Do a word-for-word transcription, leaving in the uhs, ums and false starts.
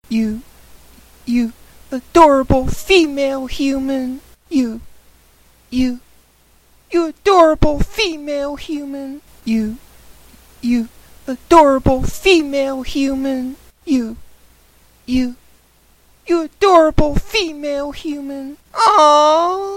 You, you adorable female human. You, you, you adorable female human. You, you adorable female human. You, you, you adorable female human. Aww.